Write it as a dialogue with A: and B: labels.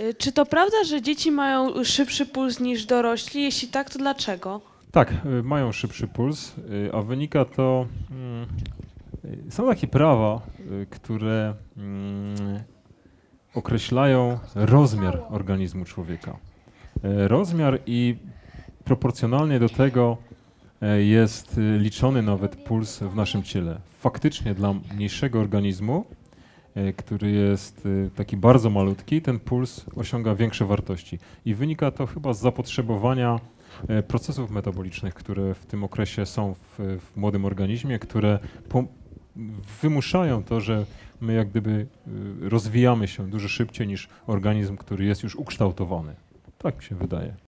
A: Czy to prawda, że dzieci mają szybszy puls niż dorośli? Jeśli tak, to dlaczego?
B: Tak, mają szybszy puls, a wynika to... Są takie prawa, które określają rozmiar organizmu człowieka. Rozmiar i proporcjonalnie do tego jest liczony nawet puls w naszym ciele. Faktycznie dla mniejszego organizmu, który jest taki bardzo malutki, ten puls osiąga większe wartości. I wynika to chyba z zapotrzebowania procesów metabolicznych, które w tym okresie są w młodym organizmie, które wymuszają to, że my jak gdyby rozwijamy się dużo szybciej niż organizm, który jest już ukształtowany. Tak mi się wydaje.